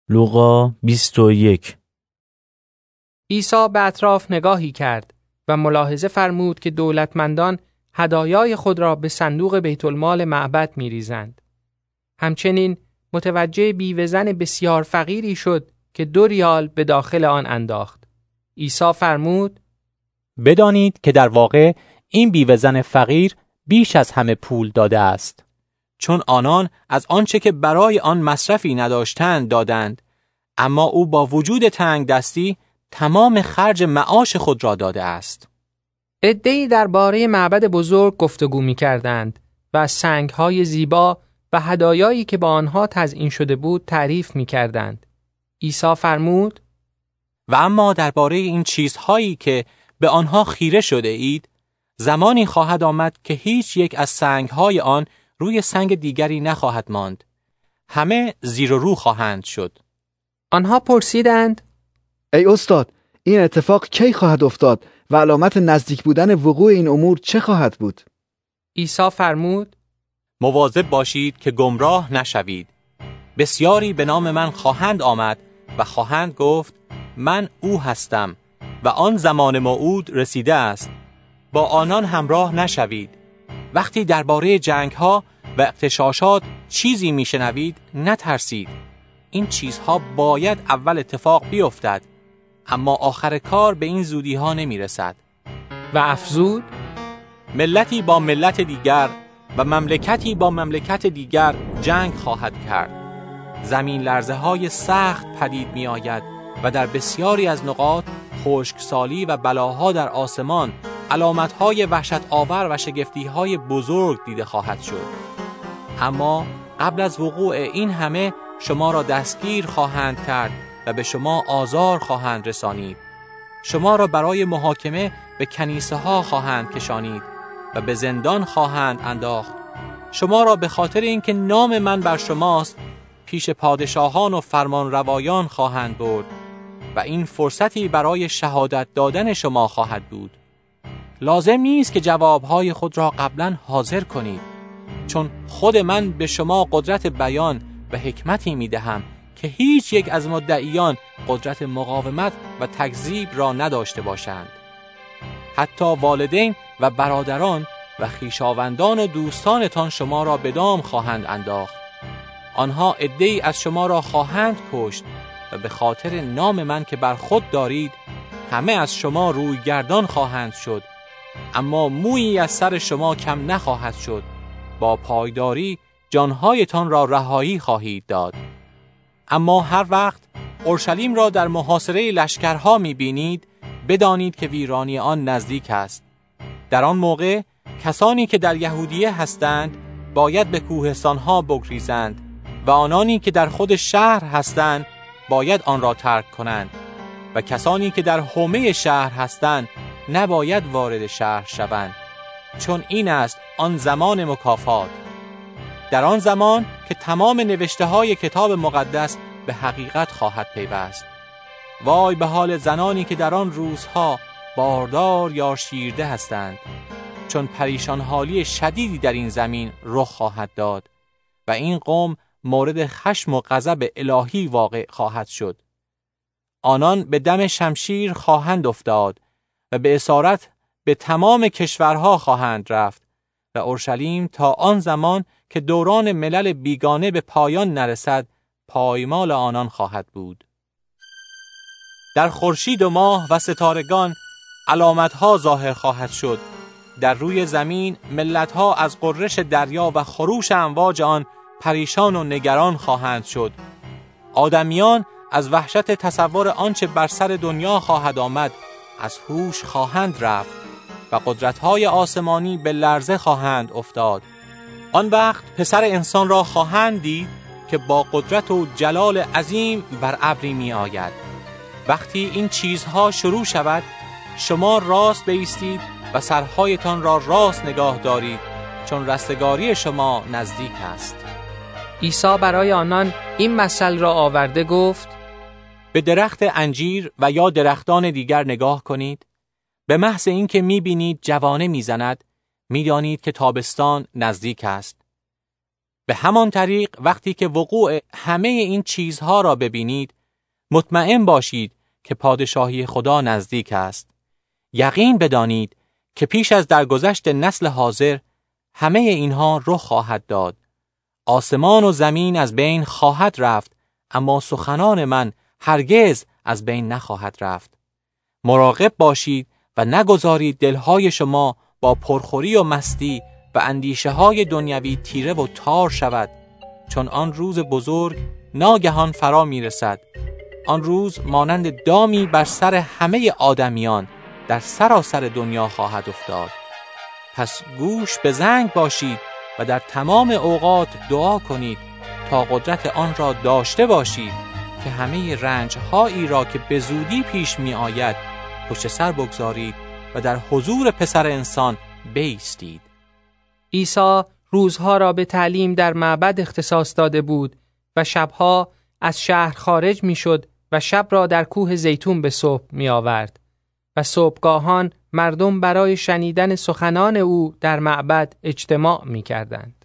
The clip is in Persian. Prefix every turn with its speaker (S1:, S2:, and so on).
S1: لوقا 21.
S2: عیسی به اطراف نگاهی کرد و ملاحظه فرمود که دولتمندان هدایای خود را به صندوق بیت المال معبد می‌ریزند. همچنین متوجه بیوه‌زن بسیار فقیری شد که 2 ریال به داخل آن انداخت. عیسی فرمود:
S3: بدانید که در واقع این بیوه‌زن فقیر بیش از همه پول داده است، چون آنان از آنچه که برای آن مصرفی نداشتند دادند، اما او با وجود تنگ دستی تمام خرج معاش خود را داده است.
S2: عده‌ای درباره معبد بزرگ گفتگو می‌کردند و از سنگ‌های زیبا و هدایایی که با آنها تزیین شده بود تعریف می‌کردند. عیسی فرمود:
S3: و اما درباره این چیزهایی که به آنها خیره شده اید، زمانی خواهد آمد که هیچ یک از سنگ‌های آن روی سنگ دیگری نخواهد ماند. همه زیر و رو خواهند شد.
S2: آنها پرسیدند:
S4: ای استاد، این اتفاق کی خواهد افتاد و علامت نزدیک بودن وقوع این امور چه خواهد بود؟
S2: عیسی فرمود:
S3: مواظب باشید که گمراه نشوید. بسیاری به نام من خواهند آمد و خواهند گفت من او هستم و آن زمان موعود رسیده است. با آنان همراه نشوید. وقتی درباره جنگ‌ها و اغتشاشات چیزی میشنوید نترسید. این چیزها باید اول اتفاق بیفتد، اما آخر کار به این زودی‌ها نمیرسد.
S2: و افزود:
S3: ملتی با ملت دیگر و مملکتی با مملکت دیگر جنگ خواهد کرد. زمین لرزه های سخت پدید می آید و در بسیاری از نقاط خشکسالی و بلاها در آسمان، علامت های وحشت آور و شگفتی های بزرگ دیده خواهد شد. اما قبل از وقوع این همه شما را دستگیر خواهند کرد و به شما آزار خواهند رسانید. شما را برای محاکمه به کنیسه ها خواهند کشانید و به زندان خواهند انداخت. شما را به خاطر اینکه نام من بر شماست پیش پادشاهان و فرمانروایان خواهند برد و این فرصتی برای شهادت دادن شما خواهد بود. لازم نیست که جوابهای خود را قبلا حاضر کنید، چون خود من به شما قدرت بیان و حکمتی میدهم که هیچ یک از مدعیان قدرت مقاومت و تکذیب را نداشته باشند. حتی والدین و برادران و خویشاوندان و دوستانتان شما را به دام خواهند انداخت. آنها عده‌ای از شما را خواهند کشت و به خاطر نام من که بر خود دارید همه از شما روی گردان خواهند شد، اما مویی از سر شما کم نخواهد شد. با پایداری جانهایتان را رهایی خواهید داد. اما هر وقت اورشلیم را در محاصره لشکرها می‌بینید، بدانید که ویرانی آن نزدیک است. در آن موقع کسانی که در یهودیه هستند باید به کوهستانها بگریزند و آنانی که در خود شهر هستند باید آن را ترک کنند و کسانی که در حومه شهر هستند نباید وارد شهر شوند، چون این است آن زمان مکافات. در آن زمان که تمام نوشته های کتاب مقدس به حقیقت خواهد پیوست. وای به حال زنانی که در آن روزها باردار یا شیرده هستند، چون پریشان حالی شدیدی در این زمین رخ خواهد داد و این قوم مورد خشم و غضب الهی واقع خواهد شد. آنان به دم شمشیر خواهند افتاد و به اسارت به تمام کشورها خواهند رفت و اورشلیم تا آن زمان که دوران ملل بیگانه به پایان نرسد پایمال آنان خواهد بود. در خورشید و ماه و ستارگان علامتها ظاهر خواهد شد. در روی زمین ملتها از غرش دریا و خروش امواج آن پریشان و نگران خواهند شد. آدمیان از وحشت تصور آنچه بر سر دنیا خواهد آمد از هوش خواهند رفت و قدرت‌های آسمانی به لرزه خواهند افتاد. آن وقت پسر انسان را خواهند دید که با قدرت و جلال عظیم بر ابری می آید. وقتی این چیزها شروع شود شما راست بایستید و سرهایتان را راست نگاه دارید، چون رستگاری شما نزدیک است.
S2: عیسی برای آنان این مثل را آورده گفت:
S3: به درخت انجیر و یا درختان دیگر نگاه کنید. به محض اینکه می‌بینید جوانه می‌زند، می‌دانید که تابستان نزدیک است. به همان طریق وقتی که وقوع همه این چیزها را ببینید، مطمئن باشید که پادشاهی خدا نزدیک است. یقین بدانید که پیش از درگذشت نسل حاضر همه اینها رخ خواهد داد. آسمان و زمین از بین خواهد رفت، اما سخنان من هرگز از بین نخواهد رفت. مراقب باشید و نگذارید دلهای شما با پرخوری و مستی و اندیشه های دنیوی تیره و تار شود، چون آن روز بزرگ ناگهان فرا می رسد. آن روز مانند دامی بر سر همه آدمیان در سراسر دنیا خواهد افتاد. پس گوش به زنگ باشید و در تمام اوقات دعا کنید تا قدرت آن را داشته باشید که همه رنج‌هایی را که به زودی پیش می آید پشت سر بگذارید و در حضور پسر انسان بایستید.
S2: عیسی روزها را به تعلیم در معبد اختصاص داده بود و شبها از شهر خارج می شد و شب را در کوه زیتون به صبح می آورد و صبحگاهان مردم برای شنیدن سخنان او در معبد اجتماع می کردند.